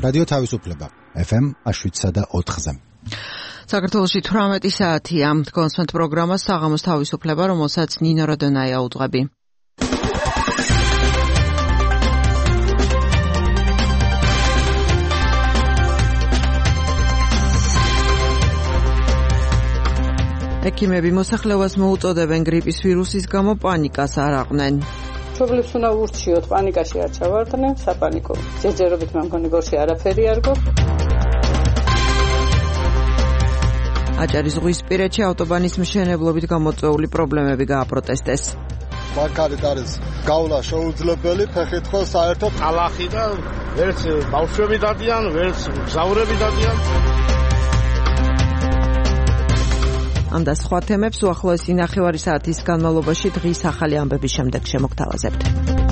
რადიო თავისუფლება FM 7.4-ზე. საქართველოში 18 საათია. კონსვენთ პროგრამა საღამოს თავისუფლება, რომელსაც ნინო როდონაია უძღვები. ექიმები მოსახლეობას მოუწოდებენ გრიპის ვირუსის გამო პანიკას არ აყვნენ. მშობლებს უნდა ურჩიოთ, პანიკაში არ ჩავარდნენ, საპანიკო. ჯერჯერობით მამგონი გორში არაფერი არ გო. აჭარისძღვისპირეთში ავტობანის მშენებლობით გამოწვეული პრობლემები გააპროტესტეს. მანქანით არის გავლა შეუძლებელი, ფეხით ხო საერთოდ ალახი და ვერც ბავშვები დადიან, ვერც მგზავრები დადიან. ამ და სხვა თემებს უახლოესი ნახევარი საათის განმავლობაში დღის ახალი ამბების შემდეგ შემოგთავაზებთ.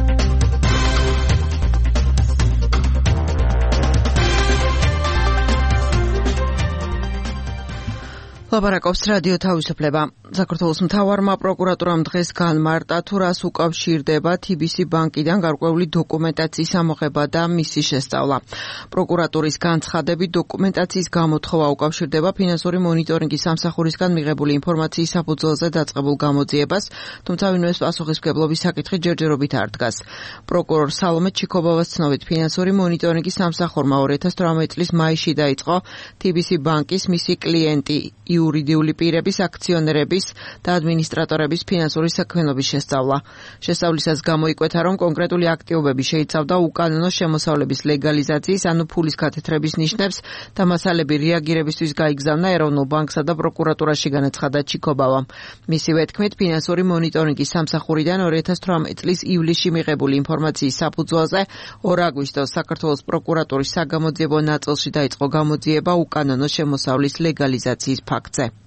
ლაპარაკობს რადიო თავისუფლება. საქართველოს მთავარმა პროკურატურამ დღეს განმარტა, თუ რას უკავშირდება TBC ბანკიდან გარკვეული დოკუმენტაციის ამოღება და მისი შესწავლა. პროკურატურის განცხადებით, დოკუმენტაციის გამოთხოვა უკავშირდება ფინანსური მონიტორინგის სამსახურისგან მიღებული ინფორმაციის საფუძველზე დაწყებულ გამოძიებას, თუმცა ვინმეს პასუხისმგებლობის საკითხი ჯერჯერობით არ დგას. პროკურორ სალომე ჩიქობავას ცნობით, ფინანსური მონიტორინგის სამსახურმა 2018 წლის მაისში დაიწყო TBC ბანკის მისი კლიენტი იურიდიული პირების, აქციონერების და ადმინისტრატორების ფინანსური საქმიანობის შესწავლა. შესწავლისას გამოიკვეთა, რომ კონკრეტული აქტივობები შეიცავდა უკანონო შემოსავლების ლეგალიზაციის, ანუ ფულის გათეთრების ნიშნებს და მასალები რეაგირებისთვის გაიგზავნა ეროვნულ ბანკსა და პროკურატურაში, განაცხადა ჩიქობავამ. მისივე თქმით, ფინანსური მონიტორინგის სამსახურიდან 2018 წლის ივლისში მიღებული ინფორმაციის საფუძველზე 2 აგვისტოს საქართველოს პროკურატურის საგამოძიებო ნაწილში დაიწყო გამოძიება უკანონო შემოსავლის ლეგალიზაციის ფაქტზე.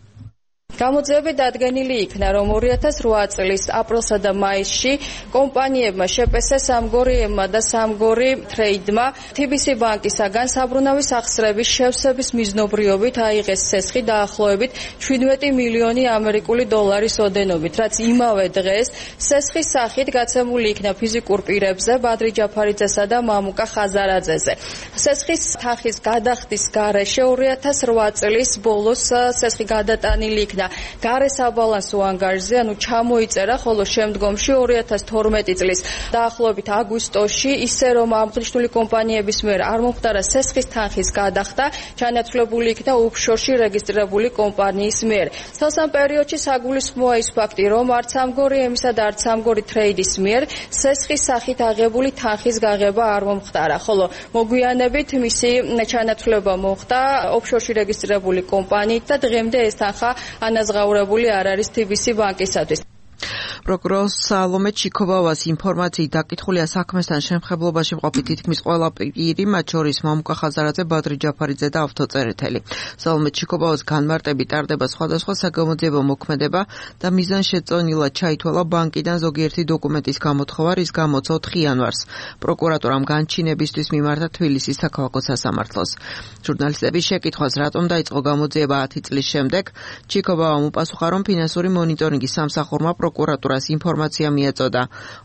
გამოძიები დადგენილი იქნა, რომ 2008 წლის აპრილსა და მაისში კომპანიებმა შეპეს სამგორიებმა და სამგორი ტრეიდმა TBC ბანკისაგან საბრუნავის ახსრების შევსების მიზნობრიობით აიღეს სესხი დაახლოებით 17 მილიონი ამერიკული დოლარის ოდენობით, რაც იმავე დღეს სესხის სახით გაცემული იქნა ფიზიკურ პირებზე ბადრი ჯაფარიძესა და მამუკა ხაზარაძეზე. სესხის თანხის გადახდის გარეშე 2008 წლის ბოლოს სესხი გადატანილი იქნა გარე საბალანსო ანგარიშზე, ანუ ჩამოიწერა, ხოლო შემდგომში 2012 წლის დაახლოებით აგვისტოში ისე რომ აღნიშნული კომპანიების მიერ არ მომხდარა სესხის თანხის გადახდა, ჩანაცვლებული იქნა ოფშორში რეგისტრირებული კომპანიის მიერ. თელსამ პერიოდში საგულისხმოა ის ფაქტი, რომ არც სამგორი ემისა და არც სამგორი ტრეიდის მიერ სესხის სახით აღებული თანხის გაღება არ მომხდარა, ხოლო მოგვიანებით მისი ჩანაცვლება მოხდა ოფშორში რეგისტრირებული კომპანიით და დღემდე ეს თანხა ანაზღაურებული არ არის TBC ბანკისათვის. პროკურორ სალომე ჩიქობავას ინფორმაციით დაკითხულია საქმესთან შემხებლობაში მყოფი თითქმის ყველა პირი, მათ შორის მამუკა ხაზარაძე, ბადრი ჯაფარიძე და ავტოწერეთელი. სალომე ჩიქობავას განმარტებით ტარდება სხვადასხვა საგამოძიებო მოქმედება და მიზანშეწონილად ჩაითვალა ბანკიდან ზოგიერთი დოკუმენტის გამოთხოვა, რის გამოც 4 იანვარს პროკურატურამ განჩინებისთვის მიმართა თბილისის საქალაქო სასამართლოს. ჟურნალისტების შეკითხვას, რატომ დაიწყო გამოძიება 10 წლის შემდეგ, ჩიქობავამ უპასუხა, რომ ფინანსური მონიტორინგის სამსახურმა პროკურატურას ინფორმაცია მიეწოდა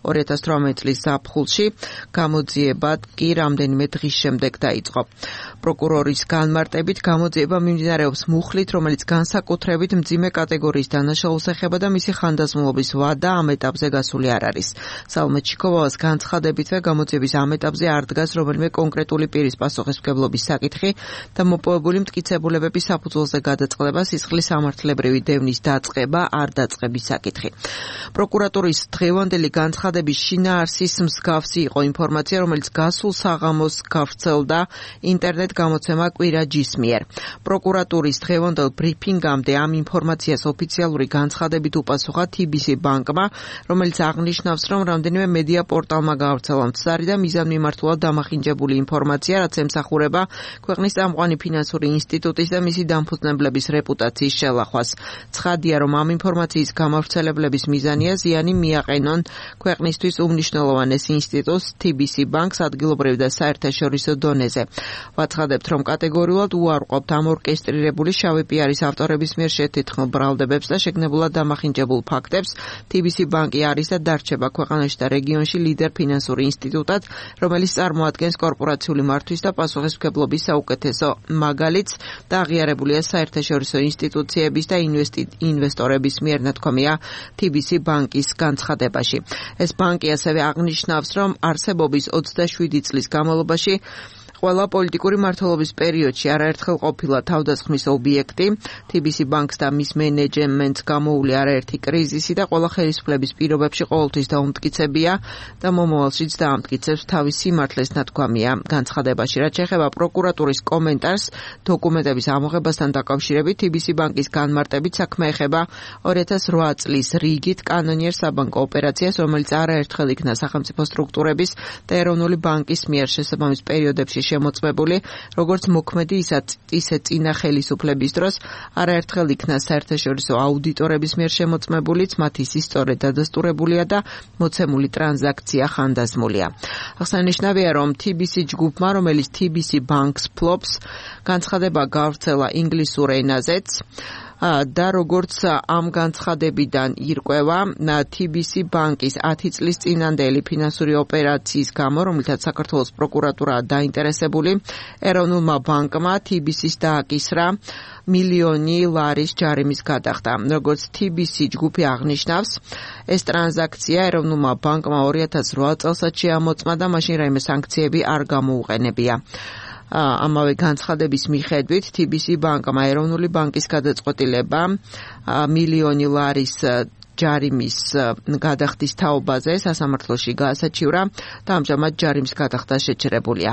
2018 წლის ზაფხულში, გამოძიება კი რამდენიმე დღის შემდეგ დაიწყო. პროკურორის განმარტებით, გამოძიება მიმდინარეობს მუხლით, რომელიც განსაკუთრებით მძიმე კატეგორიის დანაშაულს ეხება და მისი ხანდაზმულობის ვადა ამ ეტაპზე გასული არ არის. სალომე ჩიქობავას განცხადებითვე, გამოძიების ამ ეტაპზე არ დგას რომელიმე კონკრეტული პირის პასუხისმგებლობის საკითხი და მოპოვებული მტკიცებულებების საფუძველზე გადაწყდება სისხლის სამართლებრივი დევნის დაწყება, არ დაწყების საკითხი. პროკურატურის დღევანდელი განცხადების შინაარსის მსგავსი იყო ინფორმაცია, რომელიც გასულ საღამოს გავრცელდა ინტერნეტ გამოცემა კვირაჯის მიერ. პროკურატურის დღევანდელ ბრიფინგამდე ამ ინფორმაციას ოფიციალური განცხადებით უპასუხა TBC ბანკმა, რომელიც აღნიშნავს, რომ რამდენიმე მედია პორტალმა გაავრცელა მცდარი და მიზანმიმართულად დამახინჯებული ინფორმაცია, რაც ემსახურება ქვეყნის წამყვანი ფინანსური ინსტიტუტის და მისი დამფუძნებლების რეპუტაციის შელახვას. ცხადია, რომ ამ ინფორმაციის გამავრცელებლების მიზანია კომპანია ზიანი მიაყენონ ქვეყნისთვის უმნიშვნელოვანეს ინსტიტუტს TBC ბანკს ადგილობრივ და საერთაშორისო დონეზე. ვაცხადებთ, რომ კატეგორიულად უარყოფთ ამ ორკესტრირებული შავი პიარის ავტორების მიერ შეთითხმულ ბრალდებებს და შეგნებულად დამახინჯებულ ფაქტებს. TBC ბანკი არის და დარჩება ქვეყანაში და რეგიონში ლიდერ ფინანსური ინსტიტუტად, რომელიც წარმოადგენს კორპორაციული მართვის და პასუხისმგებლობის საუკეთესო მაგალითს და აღიარებულია საერთაშორისო ინსტიტუციების და ინვესტორების მიერ ნათქვამია TBC ბანკის განცხადებაში. ეს ბანკი ასევე აღნიშნავს, რომ არსებობის 27 წლის განმავლობაში ყველა პოლიტიკური მმართველობის პერიოდში არაერთხელ ყოფილა თავდასხმის ობიექტი. TBC ბანკს და მის მენეჯმენტს გამოული არაერთი კრიზისი და ყველა ხელისუფლების პირობებში ყოველთვის დაუმტკიცებია და მომავალშიც დაამტკიცებს თავის სიმართლეს ნათქვამია განცხადებაში. რაც შეეხება პროკურატურის კომენტარს დოკუმენტების ამოღებასთან დაკავშირებით, TBC ბანკის განმარტებით საქმე ეხება 2008 წლის რიგით კანონიერ საბანკო ოპერაციას, რომელიც არაერთხელ იქნა სახელმწიფო სტრუქტურების და ეროვნული ბანკის მიერ შესაბამის პერიოდებში შემოწმებული, როგორც მოქმედი, ისე წინა ხელისუფლების დროს არაერთხელ იქნა საერთაშორისო აუდიტორების მიერ შემოწმებულიც, მათი სისწორე დადასტურებულია და მოცემული ტრანზაქცია ხანდაზმულია. აღსანიშნავია, რომ TBC ჯგუფმა, რომელიც TBC ბანკს ფლობს, განცხადება გავრცელა ინგლისურ ენაზეც. და როგორც ამ განცხადებიდან ირკვევა, TBC ბანკის 10 წლის წინანდელი ფინანსური ოპერაციის გამო, რომელთაც საქართველოს პროკურატურაა დაინტერესებული, ეროვნულმა ბანკმა TBC-ს დააკისრა $1,000,000 ჯარიმის გადახდა. როგორც TBC ჯგუფი აღნიშნავს, ეს ტრანზაქცია ეროვნულმა ბანკმა 2008 წელსაც შეამოწმა და მაშინ რაიმე სანქციები არ გამოუყენებია. ამავე განცხადების მიხედვით TBC ბანკმა ეროვნული ბანკის გადაწყვეტილება $1,000,000 ჯარიმის გადახდის თაობაზე სასამართლოში გაასაჩივრა და ამჟამად ჯარიმის გადახდა შეჩერებულია.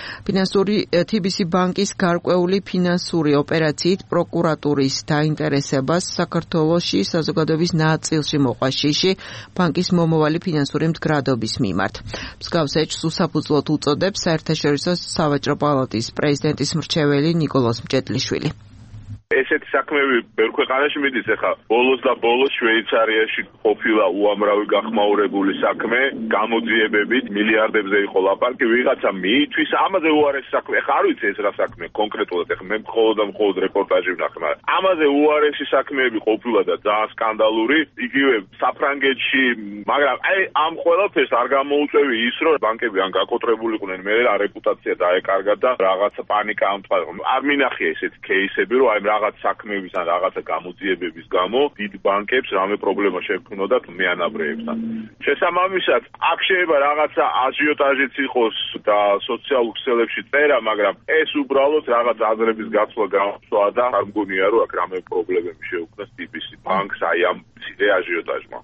TBC ბანკის გარკვეული ფინანსური ოპერაციით პროკურატურის დაინტერესებას საქართველოში საზოგადოების ნაწილში მოყვა შიში ბანკის მომავალი ფინანსური მდგრადობის მიმართ. მსგავს ეჭვს უსაფუძვლოდ უწოდებს საერთაშორისო სავაჭრო პალატის პრეზიდენტის მრჩეველი ნიკოლოზ მჭედლიშვილი. ესეთი საქმეები ბევრ ქვეყანაში მიდის. ეხლა ბოლოს და ბოლოს შვეიცარიაში ყოფილა უამრავი გახმაურებული საქმე, გამოძიებებით მილიარდებზე იყო ლაპარაკი, ვიღაცა მითვის ამაზე უარეს საქმე. ეხლა არ ვიცი ეს რა საქმე კონკრეტულად, ეხლა მე მხოლოდ რეპორტაჟი ვნახე, მაგრამ ამაზე უარესი საქმეები ყოფილა და ძალიან სკანდალური, იგივე საფრანგეთში, მაგრამ ამ ყველაფერს არ გამოუწევი ის, რომ ბანკები ან გაკოტრებულიყვნენ, მე რა რეპუტაცია დაეკარგა და რაღაცა პანიკა ამწყდა. არ მინახია ესეთი кейსები, რომ აი რაღაც საქმეების ან რაღაცა გამოძიებების გამო დიდ ბანკებს რამე პრობლემა შეექმნოდათ მეანაბრეებთან. შესაბამისად, აქ შეიძლება რაღაცა აჟიოტაჟიც იყოს და სოციალურ ქსელებში წერა, მაგრამ ეს უბრალოდ რაღაც აზრების გაცვლა გამოსვლა და არ მგონია, რომ აქ რამე პრობლემები შეუქმნას TBC ბანკს აი ამ მცირე აჟიოტაჟმა.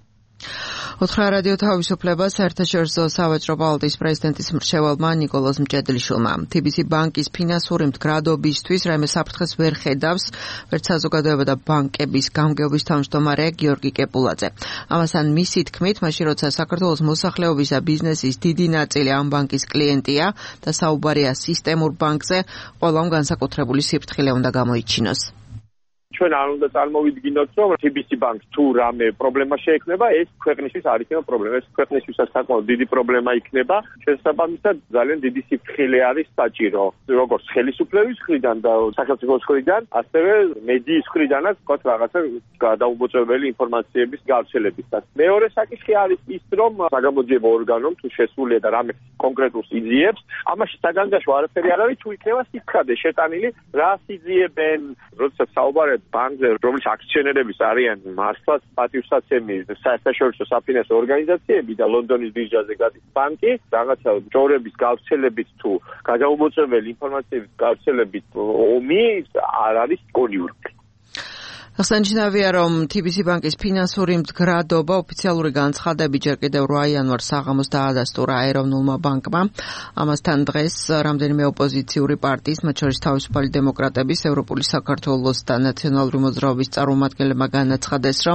ოთხრა რადიო თავისუფლება საერთაშორისო სავაჭრო პალატის პრეზიდენტის მრჩეველმა ნიკოლოზ მჭედლიშვილმა. TBC ბანკის ფინანსური მდგრადობისთვის რაიმე საფრთხეს ვერ ხედავს, ვერც საზოგადოება და ბანკების გამგეობის თავმჯდომარე გიორგი კეპულაძე. ამასთან მისი თქმით, მაშინ როცა საქართველოს მოსახლეობისა ბიზნესის დიდი ნაწილი ამ ბანკის კლიენტია და საუბარია სისტემურ ბანკზე, ყველამ განსაკუთრებული სიფრთხილე უნდა გამოიჩინოს. ჩვენ არ უნდა წარმოვიდგინოთ, რომ TBC ბანკს თუ რამე პრობლემა შეექმნება, ეს ქვეყნისთვის არ იქნება პრობლემა, ეს ქვეყნისთვისაც საკმაოდ დიდი პრობლემა იქნება. შესაბამისად, ძალიან დიდი სიფრთხილე არის საჭირო, როგორც ხელისუფლების მხრიდან და სახელმწიფოს მხრიდან, ასევე მედიის მხრიდანაც, თქვათ რაღაცა გადაუმოწმებელი ინფორმაციების გავრცელებისას. მეორე საკითხი არის ის, რომ საგამოძიებო ორგანომ თუ შესულია და რამე კონკრეტულს იძიებს, ამაში საგანგაშო არაფერი არ არის, თუ იქნება სიცხადე შეტანილი, რა იძიებენ, როდესაც საუბარია ბანკზე, რომლის აქციონერების არიან მართლაც პატივსაცემი საერთაშორისო საფინანსო ორგანიზაციები და ლონდონის ბირჟაზე გადის ბანკი, რაღაცა ჯორების გავრცელებით თუ გადაუმოწმებელი ინფორმაციების გავრცელებით ომი არ არის კონიურკი. აღსანიშნავია, რომ TBC ბანკის ფინანსური მდგრადობა ოფიციალური განცხადებით ჯერ კიდევ 8 იანვარს საღამოს დაადასტურა ეროვნულმა ბანკმა. ამასთან დღეს რამდენიმე ოპოზიციური პარტიის, მათ შორის თავისუფალი დემოკრატების, ევროპული საქართველოს და ნაციონალური მოძრაობის წარმომადგენლებმა განაცხადეს, რომ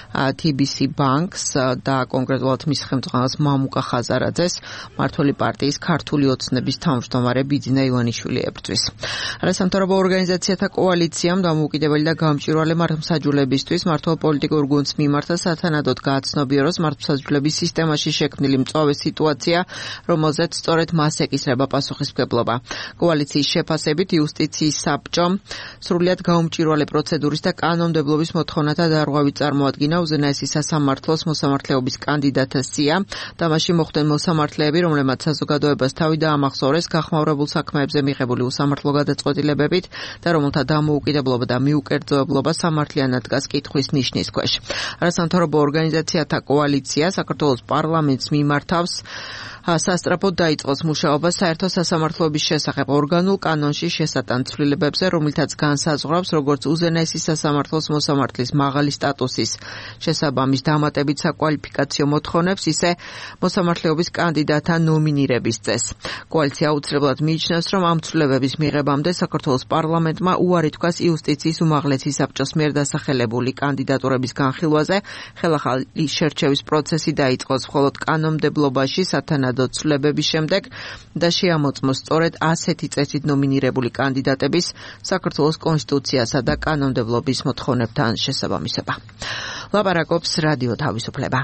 TBC ბანკს და კონკრეტულად მის ხელმძღვანელს მამუკა ხაზარაძეს მმართველი პარტიის ქართული ოცნების თავმჯდომარე ბიძინა ივანიშვილი ებრძვის. არასამთავრობო ორგანიზაციათა კოალიციამ დამოუკიდებელი და გამჭვირვალე მართლმსაჯულებისთვის მართლ პოლიტიკურ გუნდს მიმართა სათანადოდ გააცნობიეროს მართლმსაჯულების სისტემაში შექმნილი მწვავე სიტუაცია, რომელზეც სწორედ მას ეკისრება პასუხისმგებლობა. კოალიციის შეფასებით იუსტიციის საბჭომ სრულიად გაუმჭვირვალე პროცედურის და კანონმდებლობის მოთხოვნათა დარღვევით წარმოადგინა უზენაესი სასამართლოს მოსამართლეობის კანდიდატას სია და მასში მოხვდნენ მოსამართლეები, რომლებმაც საზოგადოებას თავი დაამახსოვრეს გახმაურებულ საქმეებზე მიღებული უსამართლო გადაწყვეტილებებით და რომელთა დამოუკიდებლობა და მიუკერძოებლობა სამართლიანად დგას კითხვის ნიშნის ქვეშ. არასამთავრობო ორგანიზაციათა კოალიცია საქართველოს პარლამენტს მიმართავს სასწრაფოდ დაიწყოს მუშაობა საერთო სასამართლოების შესახებ ორგანულ კანონში შესატან ცვლილებებზე, რომლითაც განსაზღვრავს როგორც უზენაესი სასამართლოს მოსამართლის მაღალი სტატუსის შესაბამის დამატებით საკვალიფიკაციო მოთხოვნებს, ისე მოსამართლეობის კანდიდატთა ნომინირების წესს. კოალიცია აუცილებლად მიიჩნევს, რომ ამ ცვლილებების მიღებამდე საქართველოს პარლამენტმა უარი თქვას იუსტიციის უმაღლესი საბჭოს მიერ დასახელებული კანდიდატურების განხილვაზე, ხელახალი შერჩევის პროცესი დაიწყოს, მხოლოდ კანონმდებლობაში სათანადო ცვლილებების შემდეგ და შეამოწმოს სწორედ ასეთი წესით ნომინირებული კანდიდატების საქართველოს კონსტიტუციასა და კანონმდებლობის მოთხოვნებთან შესაბამისობა. ლაპარაკობს რადიო თავისუფლება.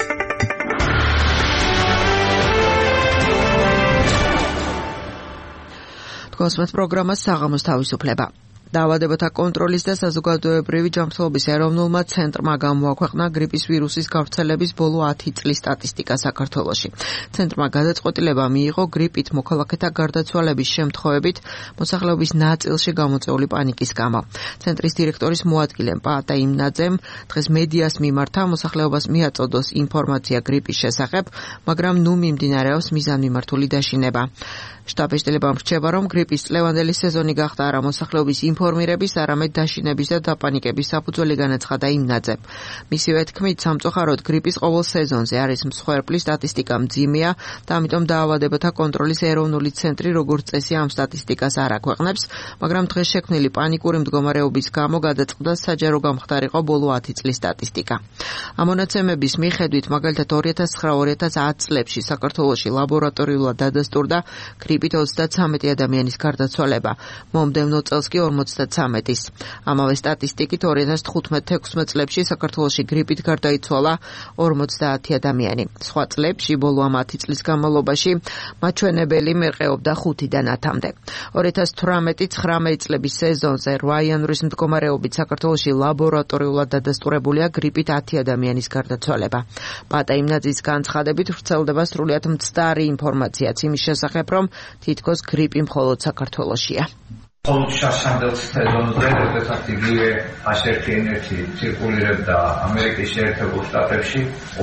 თქვენს პროგრამას საღამოს თავისუფლება. დაავადებათა კონტროლის და საზოგადოებრივი ჯანმრთელობის ეროვნულმა ცენტრმა გამოაქვეყნა გრიპის ვირუსის გავრცელების ბოლო 10 წლის სტატისტიკა საქართველოში. ცენტრმა გადაწყვეტილება მიიღო გრიპით მოქალაქეთა გარდაცვალების შემთხვევებით მოსახლეობის ნაწილში გამოწვეული პანიკის გამო. ცენტრის დირექტორის მოადგილე პაატა იმნაძემ დღეს მედიას მიმართა მოსახლეობას მიაწოდოს ინფორმაცია გრიპის შესახებ, მაგრამ ნუ მიმდინარეობს მიზანმიმართული დაშინება. შტაბ-ეშტილებამ რჩება, რომ გრიპის წლევანდელი სეზონი გახდა არა მოსახლეობის ინფორმირების, არამედ დაშინების და დაპანიკების საფუძველი განაცხადა იმნაძემ. მისივე თქმით, სამწუხაროდ გრიპის ყოველ სეზონზე არის მსხვერპლის სტატისტიკა მძიმეა და ამიტომ დაავადებათა კონტროლის ეროვნული ცენტრი როგორც წესი ამ სტატისტიკას არ აქვეყნებს, მაგრამ დღეს შექმნილი პანიკური მდგომარეობის გამო გადაწყდა საჯარო გამხდარიყო ბოლო 10 წლის სტატისტიკა. ამ მონაცემების მიხედვით, მაგალითად 2009-2010 წლებში საქართველოში ლაბორატორიულად დადასტურდა გრიპით 33 ადამიანის გარდაცვალება, მომდევნო წელს კი 53-ის. ამავე სტატისტიკით 2015-16 წლებში საქართველოში გრიპით გარდაიცვალა 50 ადამიანი. სხვა წლებში ბოლო 10 წლის განმავლობაში მაჩვენებელი მერყეობდა 5-დან 10-მდე. 2018-19 წლების სეზონზე 8 იანვრის მდგომარეობით საქართველოში ლაბორატორიულად დადასტურებულია გრიპით 10 ადამიანის გარდაცვალება. პაატა იმნაძის განცხადებით ვრცელდება სრულიად მცდარი ინფორმაციაც იმის შესახებ, რომ თითქოს გრიპი მხოლოდ საქართველოშია. მხოლოდ შაშანდელ სეზონზე, როდესაც იგივე H1N1 ცირკულირებდა ამერიკის შეერთებულ შტატებში,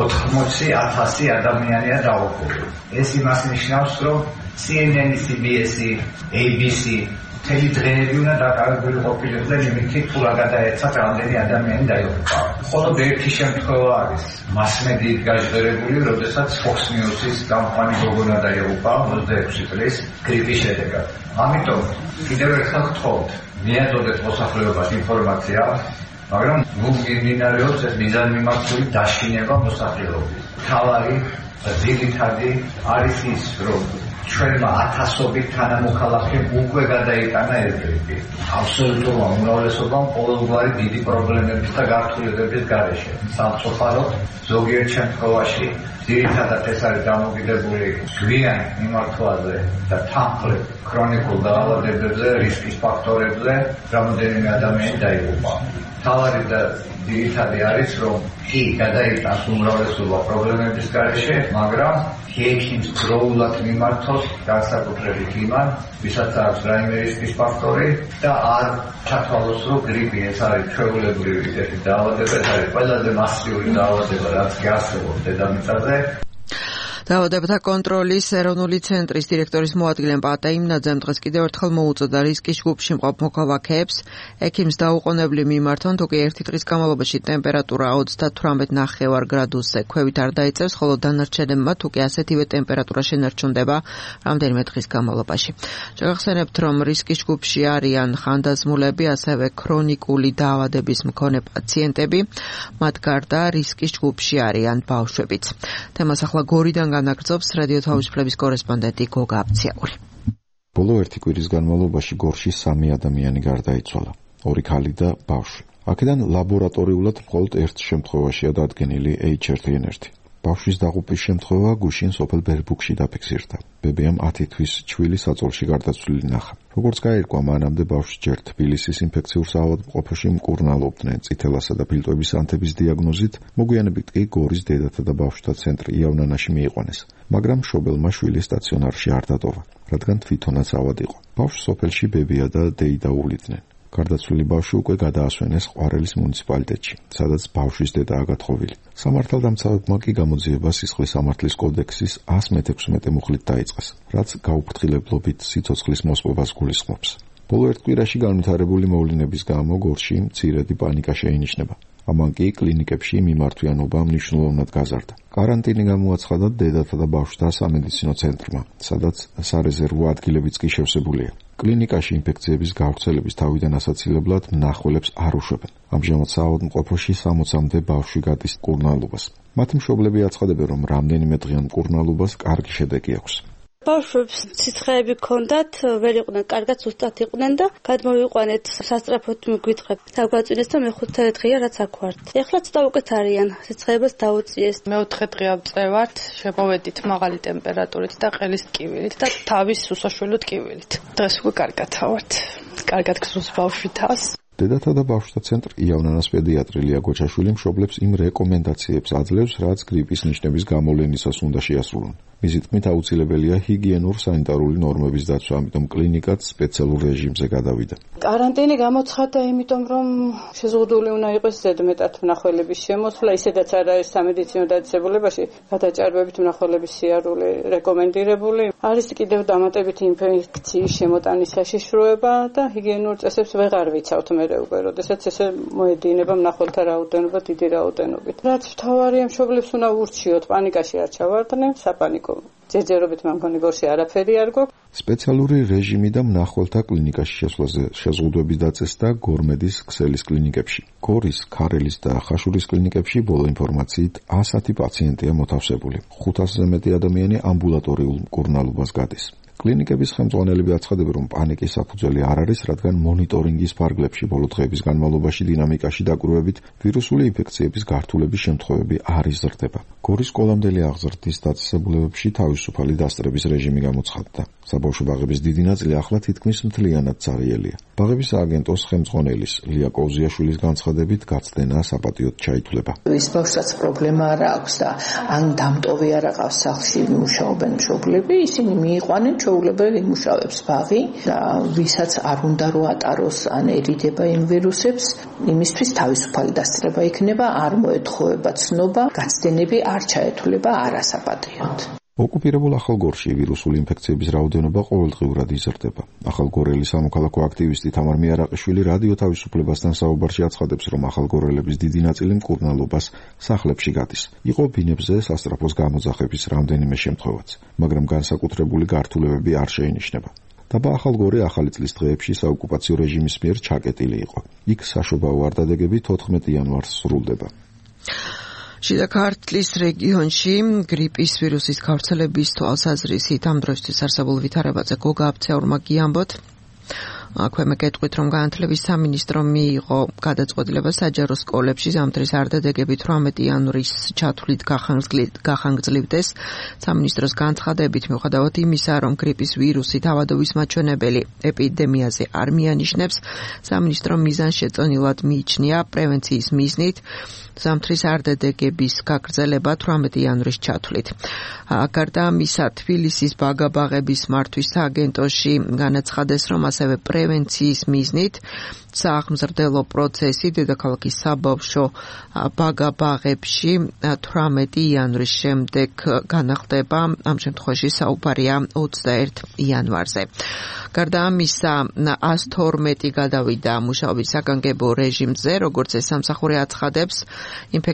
80,000 ადამიანია დაუყოვნებული. ეს იმას ნიშნავს, რომ CNN, CBS, ABC მთელი დღეები უნდა დაკავებული ყოფილიყვნენ იმით, თუ რა გადაეცათ რამდენი ადამიანი დაიღუპა. მხოლოდ ერთი შემთხვევა არის მასმედიით გაჟღერებული, როდესაც Fox News-ის გამყანი გოგონა დაიღუპა 26 წლის გრიპის შედეგად. ამიტომ კიდევ ერთხელ გთხოვთ, მიაწოდეთ მოსახლეობას ინფორმაცია, მაგრამ ნუ მიმდინარეობს ეს მიზანმიმართული დაშინება მოსახლეობის. მთავარი ძირითადი არის ის, რომ ჩვენმა ათასობით თანამოქალაქემ უკვე გადაიტანა ეს გრიპი. აბსოლუტურმა უმრავლესობამ ყოველგვარი დიდი პრობლემების და გართულებების გარეშე. სამწუხაროდ, ზოგიერთ შემთხვევაში ძირითადად ეს არის დამოკიდებული გვიან მიმართვაზე და თანხლებ ქრონიკულ დაავადებებზე, რისკის ფაქტორებზე, რამდენიმე ადამიანი დაიღუპა. მთავარი და ძირითადი არის, რომ კი გადაიტანს უმრავლესობა პრობლემების გარეშე, მაგრამ ექიმს დროულად მიმართოს განსაკუთრებით იმან, ვისაც აქვს რაიმე რისკის ფაქტორი და არ ჩათვალოს, რომ გრიპი ეს არის ჩვეულებრივი ერთი დაავადება, ეს არის ყველაზე მასიური დაავადება, რაც კი არსებობს დედამიწაზე. დაავადებათა კონტროლის ეროვნული ცენტრის დირექტორის მოადგილემ პაატა იმნაძემ დღეს კიდევ ერთხელ მოუწოდა რისკის ჯგუფში მყოფ მოქალაქეებს ექიმს დაუყოვნებლივ მიმართონ, თუ კი ერთი დღის განმავლობაში ტემპერატურა 38.5 გრადუსზე ქვევით არ დაიწევს, ხოლო დანარჩენებმა თუ კი ასეთივე ტემპერატურა შენარჩუნდება რამდენიმე დღის განმავლობაში. შეგახსენებთ, რომ რისკის ჯგუფში არიან ხანდაზმულები, ასევე ქრონიკული დაავადების მქონე პაციენტები, მათ გარდა რისკის ჯგუფში არიან ბავშვებიც. თემას ახლა გორიდან განაგრძობს რადიო თავისუფლების კორესპონდენტი გოგა აბციაური. ბოლო ერთი კვირის განმავლობაში გორში 3 ადამიანი გარდაიცვალა, 2 ქალი და ბავშვი. აქედან ლაბორატორიულად მხოლოდ ერთ შემთხვევაშია დადგენილი H1N1. ბავშვის დაღუპვის შემთხვევა გუშინ სოფელ ბერბუქში დაფიქსირდა. ბებიამ 10 თვის ჩვილი საწოლში გარდაცვლილი ნახა. როგორც გაირკვა, მანამდე ბავშვს ჯერ თბილისის ინფექციურ საავადმყოფოში მკურნალობდნენ წითელასა და ფილტვების ანთების დიაგნოზით, მოგვიანებით კი გორის დედათა და ბავშვთა ცენტრ იავნანაში მიიყვანეს. მაგრამ მშობელმა შვილი სტაციონარში არ დატოვა, რადგან თვითონაც ავად იყო. ბავშვს სოფელში ბებია და დეიდა უვლიდნენ. გარდაცვლილი ბავშვი უკვე გადაასვენეს ყვარელის მუნიციპალიტეტში, სადაც ბავშვის დედაა გათხოვილი. სამართალდამცავებმა კი გამოძიება სისხლის სამართლის კოდექსის 116 მუხლით დაიწყეს, რაც გაუფრთხილებლობით სიცოცხლის მოსპობას გულისხმობს. ბოლო ერთ კვირაში განვითარებული მოვლენების გამო გორში მცირედი პანიკა შეინიშნება. ამან კი კლინიკებში მიმართვიანობა მნიშვნელოვნად გაზარდა. каранტინი გამოაცხადა დედათა და ბავშვთა სამედიცინო ცენტრმა, სადაც სარეზერვო ადგილებიც კი შევსებულია. კლინიკაში ინფექციების გავრცელების თავიდან ასაცილებლად მნახველებს არ უშვებენ. ამჟამად საავადმყოფოში 60-მდე ბავშვი გადის მკურნალობას. მათი მშობლები აცხადებენ, რომ რამდენიმე დღიან მკურნალობას კარგი შედეგი აქვს. ბავშვებს სიცხეები ჰქონდათ, ვერ იყვნენ, კარგად ზუსტად იყვნენ და გადმოვიყვანეთ სასწრაფოდ მიგვიტყებ. დაგვაწინეს და მეხუთე დღეა რაც აქ ვართ. ეხლა ცოტა უკეთ არიან, სიცხეებას დაუწიეს. მეოთხე დღე ავწევართ, შემოვედით მაღალი ტემპერატურით და ყელის ტკივილით და თავის უსაშველო ტკივილით. დღეს უკვე კარგად ვართ. კარგად გსურს ბავშვი თავს. დედათა და ბავშვთა ცენტრ იავნანას პედიატრი ლია გოჩაშვილი მშობლებს იმ რეკომენდაციებს აძლევს, რაც გრიპის ნიშნების გამოვლენისას უნდა შეასრულონ. მისი თქმით, აუცილებელია ჰიგიენურ-სანიტარული ნორმების დაცვა, ამიტომ კლინიკაც სპეციალურ რეჟიმზე გადავიდა. каранტინი გამოცხადდა, იმიტომ რომ შეზღუდული უნდა იყოს ზედმეტად მნახველების შემოსვლა, ისედაც არ არის სამედიცინო დაწესებულებაში გადაჭარბებით მნახველების სიარული რეკომენდირებული. არის კიდევ დამატებითი ინფექციის შემოტანის საშიშროება და ჰიგიენურ წესებს ვეღარ ვიცავთ მერე უკვე, როდესაც ესე მოედინება მნახველთა რაოდენობა დიდი რაოდენობით. რაც მთავარია, მშობლებს უნდა ურჩიოთ, პანიკაში არ ჩავარდნენ, საპანიკო ჯერჯერობით მგონი გორში არაფერი არ გვაქვს. სპეციალური რეჟიმი და მნახველთა კლინიკაში შესვლაზე შეზღუდვები დაწესდა გორმედის ქსელის კლინიკებში. გორის, ქარელის და ხაშურის კლინიკებში ბოლო ინფორმაციით 110 პაციენტია მოთავსებული. 500-ზე მეტი ადამიანი ამბულატორიულ მკურნალობას გადის. კლინიკების ხელმძღვანელები აცხადებენ, რომ პანიკის საფუძველი არ არის, რადგან მონიტორინგის ფარგლებში ბოლო დღეების განმავლობაში დინამიკაში დაკვირვებით ვირუსული ინფექციების გართულების შემთხვევები არ იზრდება. გორის სკოლამდელი აღზრდის დაწესებულებებში თავისუფალი დასწრების რეჟიმი გამოცხადდა. საბავშვო ბაღების დიდი ნაწილი ახლა თითქმის მთლიანად ცარიელია. ბაღების სააგენტოს ხელმძღვანელის ლია კოუზიაშვილის განცხადებით გაცდენა საპატიოდ ჩაითვლება. ის ბავშვს პრობლემა არ აქვს და ან დამტოვი არ აქვს სახლში მუშაობენ მშობლები, ისინი მიიყვანენ ჩვეულებრივ იმუშავებს ბაღი და ვისაც არ უნდა რომ ატაროს ან ერიდება იმ ვირუსებს, იმისთვის თავისუფალი დასწრება იქნება, არ მოეთხოვება ცნობა, გაცდენები არ ჩაეთვლება არასაპატიოდ. ოკუპირებულ ახალგორში ვირუსული ინფექციების რაოდენობა ყოველდღიურად იზრდება. ახალგორელის სამოქალაქო აქტივისტი თამარ მიარაყიშვილი რადიო თავისუფლებასთან საუბარში აცხადებს, რომ ახალგორელების დიდი ნაწილი მკურნალობას სახლებში გადის. იყო ბინებზე სასწრაფოს გამოძახების რამდენიმე შემთხვევაც, მაგრამ განსაკუთრებული გართულებები არ შეინიშნება. დაბა ახალგორი ახალი წლის დღეებში საოკუპაციო რეჟიმის მიერ ჩაკეტილი იყო. იქ საშობაო ვარდადეგები 14 იანვარს სრულდება. შიდა ქართლის რეგიონში გრიპის ვირუსის გავრცელების თვალსაზრისით ამ დროისთვის არსებულ ვითარებაზე გოგა აფცეურმა გიამბოთ. აქვე მეკეთყვით, რომ განათლების სამინისტრო მიიღო გადაწყვეტილება საჯარო სკოლებში ზამთრის არდადეგები 18 იანვრის ჩათვლით გახანგრძლივდეს. სამინისტროს განცხადებით, მიუხედავად იმისა, რომ გრიპის ვირუსი თავადობის მაჩვენებელი ეპიდემიაზე არ მიანიშნებს, სამინისტრო მიზანშეწონილად მიიჩნია პრევენციის მიზნით ზამთრის არდადეგების გაგრძელება 18 იანვრის ჩათვლით. გარდა ამისა, თბილისის ბაგა-ბაღების მართვის სააგენტოში განაცხადეს, რომ ასევე პრევენციის მიზნით სააღმზრდელო პროცესი დედაქალაქის საბავშვო ბაგა-ბაღებში 18 იანვრის შემდეგ განახდება, ამ შემთხვევაში საუბარია 21 იანვარზე. გარდა ამისა, 112 გადავიდა მუშაობის საგანგებო რეჟიმზე, როგორც ეს სამსახური აცხადებს,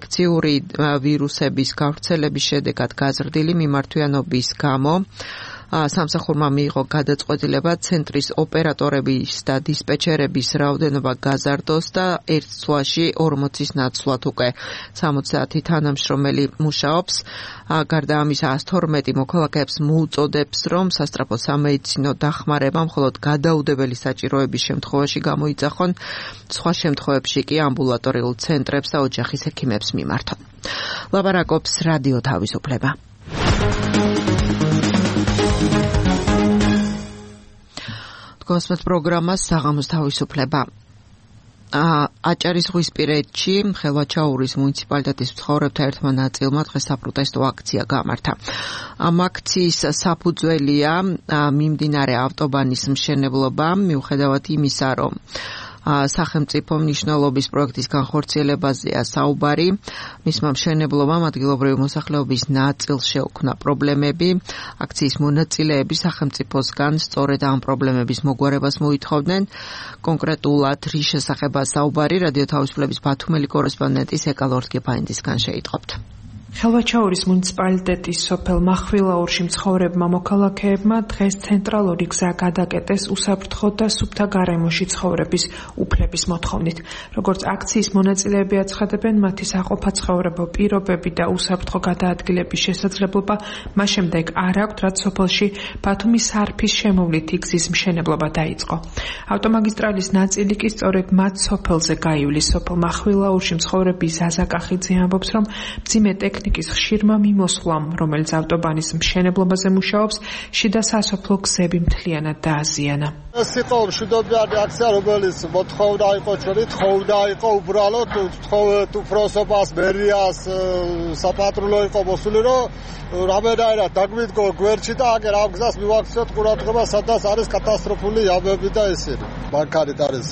ინფექციური ვირუსების გავრცელების შედეგად გაზრდილი მიმართვიანობის გამო სამსახურმა მიიღო გადაწყვეტილება ცენტრის ოპერატორების და დისპეჩერების რაოდენობა გაზარდოს და ერთ წლაში 40-ის ნაცვლად უკვე 60 თანამშრომელი მუშაობს. გარდა ამისა 112 მოქალაქეებს მოუწოდებს, რომ სასწრაფო სამედიცინო დახმარება მხოლოდ გადაუდებელი საჭიროების შემთხვევაში გამოიძახონ, სხვა შემთხვევებში კი ამბულატორიულ ცენტრებს და ოჯახის ექიმებს მიმართონ. ლაპარაკობს რადიო თავისუფლება. გოსმოს პროგრამა საღამოს თავისუფლება. აჭარისღვისპირეთში ხელვაჩაურის მუნიციპალიტეტის მცხოვრებთა ერთმა ნაწილმა დღეს საპროტესტო აქცია გამართა. ამ აქციის საფუძველია მიმდინარე ავტობანის მშენებლობა, მიუხედავად იმისა, რომ სახელმწიფო მნიშვნელობის პროექტის განხორციელებაზეა საუბარი. მისმა მშენებლობამ ადგილობრივი მოსახლეობის ნაწილს შეუქმნა პრობლემები. აქციის მონაწილეები სახელმწიფოსგან სწორედ ამ პრობლემების მოგვარებას მოითხოვდნენ. კონკრეტულად რის შესახებაა საუბარი, რადიო თავისუფლების ბათუმელი კორესპონდენტის ეკალორდ გეფაინდისგან შეიტყობთ. ხელვაჩაურის მუნიციპალიტეტის სოფელ მახვილაურში მცხოვრებმა მოქალაქეებმა დღეს ცენტრალური გზა გადაკეტეს უსაფრთხო და სუფთა გარემოში ცხოვრების უფლების მოთხოვნით. როგორც აქციის მონაწილეები აცხადებენ, მათი საყოფაცხოვრებო პირობები და უსაფრთხო გადაადგილების შესაძლებლობა მას შემდეგ არ აქვთ, რაც სოფელში ბათუმის სარფის შემოვლითი გზის მშენებლობა დაიწყო. ავტომაგისტრალის ნაწილი კი სწორედ მათ სოფელზე გაივლის. სოფელ მახვილაურში მცხოვრები ზაზა კახიძე ამბობს, რომ მძიმე ტექნიკის ხშირმა მიმოსვლამ, რომელიც ავტობანის მშენებლობაზე მუშაობს, შიდა სასოფლო გზები მთლიანად დააზიანა. ეს იყო მშვიდობიანი აქცია, რომელიც მოთხოვნა იყო ჩვენი, თხოვნა იყო უბრალოდ თხოვეთ უფროსობას, მერიას, საპატრულო იყო მოსული, რომ რამენაირად დაგვიდგო გვერდში და აგერ ამ გზას მივაქციოთ ყურადღება, სადაც არის კატასტროფული იამები და ისინი. მანქანით არის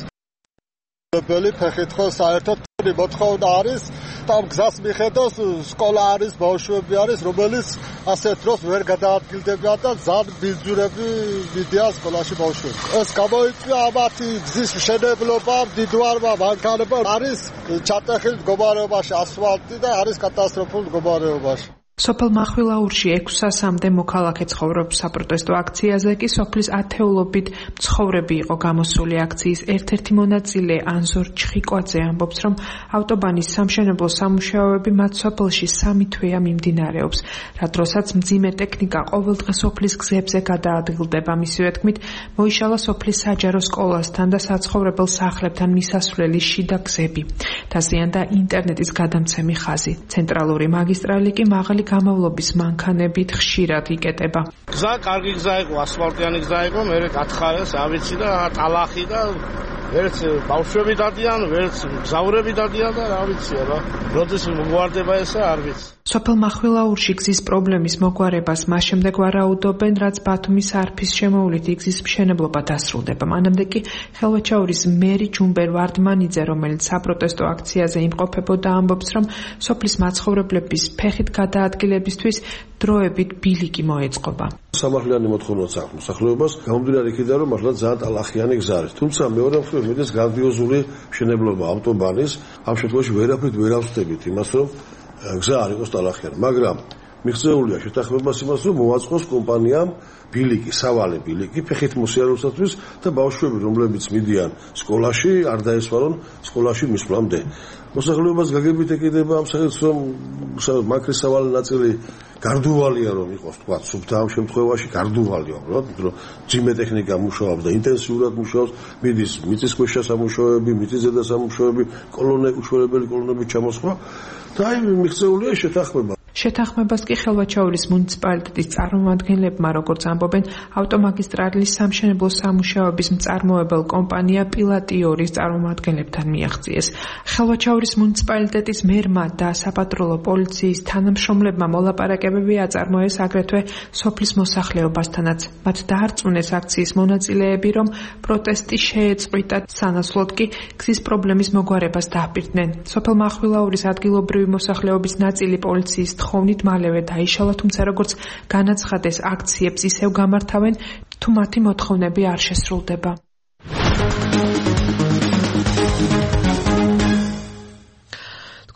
ფეხით ხო საერთოდ მოთხოვნა არის და ამ გზას მიხედოს სკოლა არის, ბავშვები არის, რომელიც ასეთ დროს ვერ გადაადგილდებიან და ზან ბიძურები მიდიან სკოლაში ბავშვები. ეს გამოიწვია ამათი გზის მშენებლობა, მდიდვარმა მანქანებმა არის ჩატეხილი მდგომარეობაში ასფალტი და არის კატასტროფულ მდგომარეობაში. სოფელ მახვილაურში 600-მდე მოქალაქე ცხოვრობს. საპროტესტო აქციაზე კი სოფლის ათეულობით მცხოვრები იყო გამოსული. აქციის ერთ-ერთი მონაწილე ანზორ ჩხიკვაძე ამბობს, რომ ავტობანის სამშენებლო სამუშაოები მათ სოფელში 3 თვეა მიმდინარეობს, რა დროსაც მძიმე ტექნიკა ყოველდღე სოფლის გზებზე გადაადგილდება. მისივე თქმით, მოიშალა სოფლის საჯარო სკოლასთან და საცხოვრებელ სახლებთან მისასვლელი შიდა გზები. დაზიანდა ინტერნეტის გადამცემი ხაზი. ცენტრალური მაგისტრალი კი მაღალი გამავლობის მანქანებით ხშირად იკეტება. გზა კარგი გზა იყო, ასფალტიანი გზა იყო, მე გათხარეს, ავიცი და ტალახი და ვერც ბავშვები დადიან, ვერც მგზავრები დადიან და რა ვიცი რა. როდის მოგვარდება ესა არ ვიცი. სოფელ მახვილაურში გზის პრობლემის მოგვარებას მას შემდეგ ვარაუდობენ, რაც ბათუმის არფის შემოვლითი გზის მშენებლობა დასრულდება. მანამდე კი ხელვაჩაურის მერი ჯუმბერ ვარდმანიძე, რომელიც საპროტესტო აქციაზე იმყოფებოდა, ამბობს, რომ სოფლის მაცხოვრებლების ფეხით გადაადგილებისთვის დროებით ბილიკი მოეწყობა. სამართლიანი მოთხოვნაც აქვს მოსახლეობას, გამომდინარე იქიდან, რომ მართლა ძალიან ტალახიანი გზა არის. თუმცა მეორე მხრივ მიდის გრანდიოზული მშენებლობა ავტობანის, ამ შემთხვევაში ვერაფრით ვერ ავსდებით იმას, რომ გზა არ იყოს ტალახიანი, მაგრამ მიღწეულია შეთანხმებას იმას, რომ მოაწყოს კომპანიამ ბილიკი, სავალი ბილიკი ფეხით მოსიარულისათვის და ბავშვები, რომლებიც მიდიან სკოლაში, არ დაესვარონ სკოლაში მისვლამდე. მოსახლეობას გაგებით ეკიდება ამ საერთოდ რომ მაქრის სავალი ნაწილი გარდუვალია რომ იყოს, თქვა, სუფთა ამ შემთხვევაში გარდუვალია, უბრალოდ, რომ ძიმე ტექნიკა მუშაობს და ინტენსიურად მუშაობს, მიდის მიწისქვეშა სამუშაოები, მიწისზედა სამუშაოები, უშველებელი კოლონები ჩამოსხვა და აი მიღწეულია შეთანხმება. შეთანხმებას კი ხელვაჩაურის მუნიციპალიტეტის წარმომადგენლებმა, როგორც ამბობენ, ავტომაგისტრალის სამშენებლო სამუშაოების მწარმოებელ კომპანია პილატიორის წარმომადგენლებთან მიაღწიეს. ხელვაჩაურის მუნიციპალიტეტის მერმა და საპატრულო პოლიციის თანამშრომლებმა მოლაპარაკებები აწარმოეს აგრეთვე სოფლის მოსახლეობასთანაც. მათ დაარწმუნეს აქციის მონაწილეები, რომ პროტესტი შეეწყვიტათ, სანაცვლოდ კი გზის პრობლემის მოგვარებას დააპირდნენ. სოფელ მახვილაურის ადგილობრივი მოსახლეობის ნაწილი პოლიციის თხოვნით მალევე დაიშალა, თუმცა როგორც განაცხადეს, აქციებს ისევ გამართავენ, თუ მათი მოთხოვნები არ შესრულდება.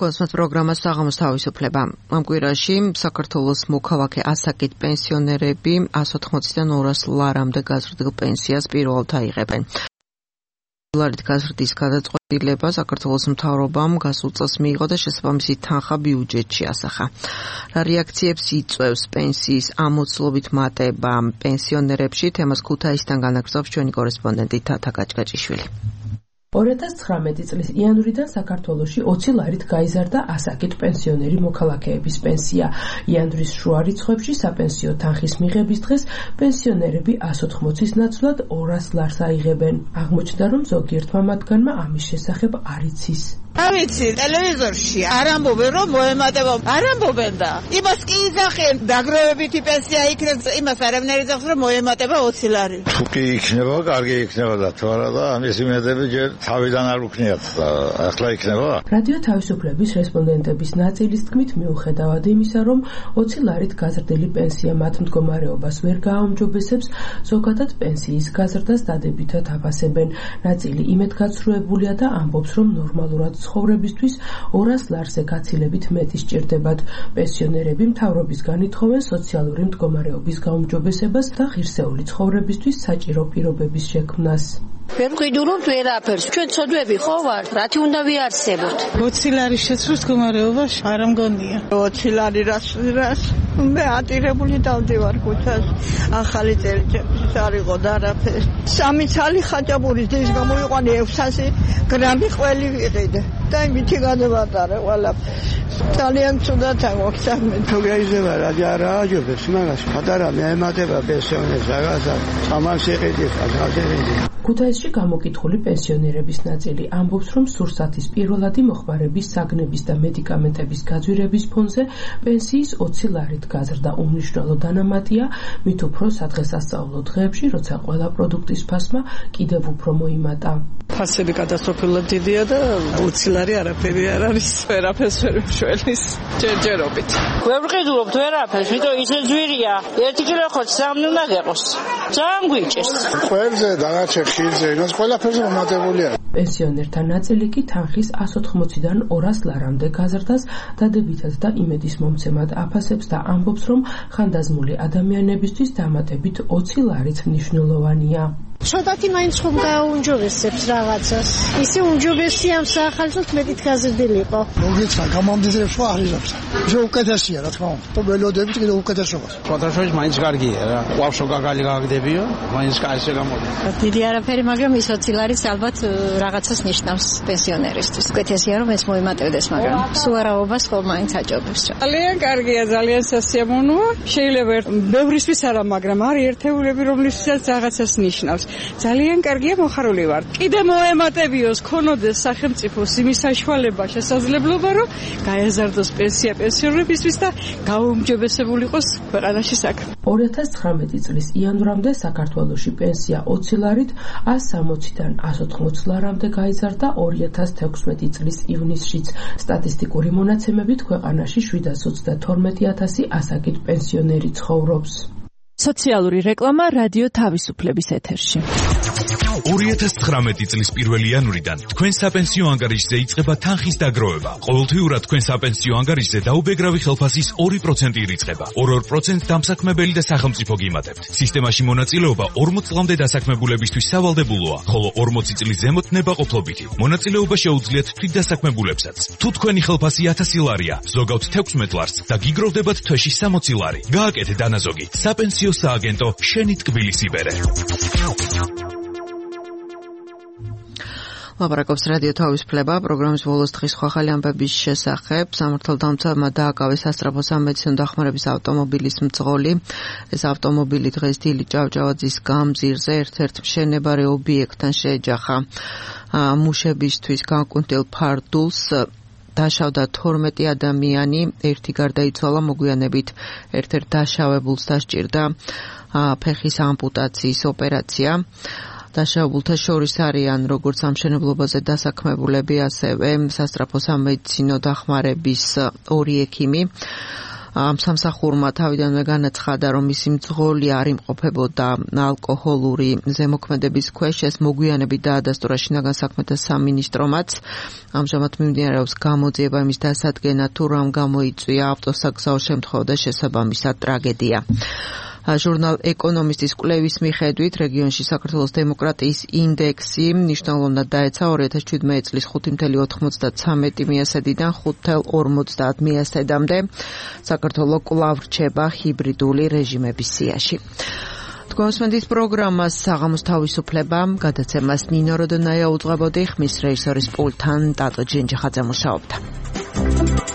გასმოთ პროგრამას საღამოს თავისუფლება. ამ კვირაში საქართველოს მოქალაქე ასაკით პენსიონერები 180-დან 200 ლარამდე გაზრდილ პენსიას პირველად აიღებენ. ლარით გაზრდის გადაწყვეტილება საქართველოს მთავრობამ გასულ წელს მიიღო და შესაბამისი თანხა ბიუჯეტში ასახა. რა რეაქციებს იწვევს პენსიის ამოცლობით მატება პენსიონერებში? თემას ქუთაისიდან განაგრძობს ჩვენი კორესპონდენტი თათა გაჭგაჭიშვილი. 2019 წლის იანვრიდან საქართველოში 20 ლარით გაიზარდა ასაკით პენსიონერი მოქალაქეების პენსია. იანვრის შუა რიცხვებში საპენსიო თანხის მიღების დღეს პენსიონერები 180-ის ნაცვლად 200 ლარს აიღებენ. აღმოჩნდა, რომ ზოგიერთმა მათგანმა ამის შესახებ არ იცის. ავიცი ტელევიზორში არ ამბობენ რომ მოემატება არ ამბობენ და იმას კი იძახენ დაგროვებითი პენსია იქნებს იმას არავინ არ იძახს რომ მოემატება 20 ლარი თუ კი იქნება კარგი იქნება და თუ არა და ამის იმედები ჯერ თავიდან არ უქნიათ და ახლა იქნება რადიო თავისუფლების რესპონდენტების ნაწილის თქმით მიუხედავად იმისა რომ 20 ლარით გაზრდილი პენსია მათ მდგომარეობას ვერ გააუმჯობესებს ზოგადად პენსიის გაზრდას დადებითად აფასებენ ნაწილი იმედგაცრუებულია და ამბობს რომ ნორმალურად ცხოვრებისთვის 200 ლარზე გაცილებით მეტი სჭირდებათ. პენსიონერები მთავრობისგან ითხოვენ სოციალური მდგომარეობის გაუმჯობესებას და ღირსეული ცხოვრებისთვის საჭირო პირობების შექმნას. ვერ ვყიდულობ ვერაფერს. ჩვენ ცოდვები ხო ვართ? რათი უნდა ვიარსებოთ? 20 ლარი შეცვლის მდგომარეობაში არ მგონია. 20 ლარი რას მე ატირებული დავდივარ ქუთას. ახალი წელიწადის არ იყო და არაფერი. 3 ცალი ხაჭაპურის დის გამოიყვანე 600 გრამი ყველი ვიყიდე. და იმითი გადავატარე ყველაფერს. ძალიან ცუდად აღმოჩნდა. თუ გაიზება რა არა აჯობებს მაგას. პატარა მეემატება პენსიონერს რაღაცა. სამას იყიდის, ახალშეხედი. ქუთაისში გამოკითხული პენსიონერების ნაწილი ამბობს, რომ სურსათის პირველადი მოხმარების საგნების და მედიკამენტების გაძვირების ფონზე პენსიის 20 ლარით გაზრდა უმნიშვნელო დანამატია, მით უფრო სადღესასწაულო დღეებში, როცა ყველა პროდუქტის ფასმა კიდევ უფრო მოიმატა. ფასები კატასტროფულად დიდია და 20 ლარი არაფერი არ არის. ვერაფერს ვერ ვშველის ჯერჯერობით. ვერ ვყიდულობთ ვერაფერს, ვიტო ისე ძვირია. 1 კილო ხო 3 უნდა გეყოს. ძალიან გვიჭერს. ყველზე დანარჩენ ხილზე, იმას ყველაფერზე მომატებულია. პენსიონერთა ნაწილი კი თანხის 180-დან 200 ლარამდე გაზრდას დადებითად და იმედის მომცემად აფასებს და ამბობს, რომ ხანდაზმული ადამიანებისთვის დამატებით 20 ლარიც მნიშვნელოვანია. შოდათი მაინც ხომ გააუმჯობესებს რაღაცას. ისე უმჯობესია ამ საახალწლოდ მეტით გაზრდილიყო. მოგიცა გამამდიდრებს ხო აღიზარს. ისე უკეთესია რა თქმა უნდა. ველოდებით კიდე უკეთესობას. ფოტოშოპში მაინც კარგია რა. ყავშო გაგალი გაგდებიო, მაინც კაისე გამოდის. დიდი არაფერი, მაგრამ ის 20 ლარიც ალბათ რაღაცას ნიშნავს პენსიონერისთვის. უკეთესია რომ ეს მოიმატებდეს, მაგრამ სუარაობას ხო მაინც აჯობებს რა. ძალიან კარგია, ძალიან სასიამოვნოა. შეიძლება ბევრისთვის არა, მაგრამ არის ერთეულები, რომლისთვისაც რაღაცას ნიშნავს. ძალიან კარგია, მოხარული ვარ. კიდე მოემატებიოს, ქონოდეს სახელმწიფოს იმის საშუალება, შესაძლებლობა, რომ გაეზარდოს პენსია პენსიონერებისთვის და გაუმჯობესებული იყოს ქვეყანაში საქმე. 2019 წლის იანვრამდე საქართველოში პენსია 20 ლარით 160-დან 180 ლარამდე გაიზარდა 2016 წლის ივნისშიც. სტატისტიკური მონაცემებით ქვეყანაში 722,000 ასაკით პენსიონერი ცხოვრობს. სოციალური რეკლამა რადიო თავისუფლების ეთერში. 2019 წლის 1 იანვრიდან თქვენ საპენსიო ანგარიშზე იწყება თანხის დაგროვება. ყოველთვიურად თქვენ საპენსიო ანგარიშზე დაუბეგრავი ხელფასის 2% ირიცხება. 2% დამსაქმებელი და სახელმწიფო გიმატებთ. სისტემაში მონაწილეობა 40 წლამდე დასაქმებულებისთვის სავალდებულოა, ხოლო 40 წლის ზემოთ ნებაყოფლობითი. მონაწილეობა შეუძლიათ თვითდასაქმებულებსაც. თუ თქვენი ხელფასი 1000 ლარია, ზოგავთ 16 ლარს და გიგროვდებათ თვეში 60 ლარი. გააკეთეთ დანაზოგი. საპენსიო სააგენტო შენი თბილისი ბერე. ლაპარაკობს რადიო თავისუფლება პროგრამის ბოლოს დღის ხალხი ამბების შესახებ. სამართალდამცავმა დააკავეს სასწრაფო სამედიცინო დახმარების ავტომობილის მძღოლი. ეს ავტომობილი დღეს დილით ჭავჭავაძის გამზირზე ერთ-ერთ მშენებარე ობიექტთან შეეჯახა. მუშებისთვის განკუთვნილ ფარდულს დაშავდა 12 ადამიანი, ერთი გარდაიცვალა, მოგვიანებით ერთ-ერთ დაშავებულს დასჭირდა ფეხის ამპუტაციის ოპერაცია. დაშავებულთა შორის არიან როგორც სამშენებლობაზე დასაქმებულები, ასევე სასწრაფო სამედიცინო დახმარების 2 ექიმი. ამ სამსახურმა თავიდანვე განაცხადა, რომ მისი მძღოლი არ იმყოფებოდა ალკოჰოლური ზემოქმედების ქვეშ. ეს მოგვიანებით დაადასტურა შინაგან საქმეთა სამინისტრომაც. ამჟამად მიმდინარეობს გამოძიება იმის დასადგენად, თუ რამ გამოიწვია ავტოსაგზაო შემთხვევა და შესაბამისად ტრაგედია. ჟურნალ ეკონომისტის კვლევის მიხედვით რეგიონში საქართველოს დემოკრატიის ინდექსი მნიშვნელოვნად დაეცა 2017 წლის 5.93 მიასედიდან 5.50 მიასედამდე. საქართველო კვლავ რჩება ჰიბრიდული რეჟიმების სიაში. თქვენს პროგრამას საღამოს თავისუფლება გადაცემას ნინო როდონაია უძღვებოდი, ხმის რეჟისორის პულტთან ტატო ჯენჯიხაძე მუშაობდა.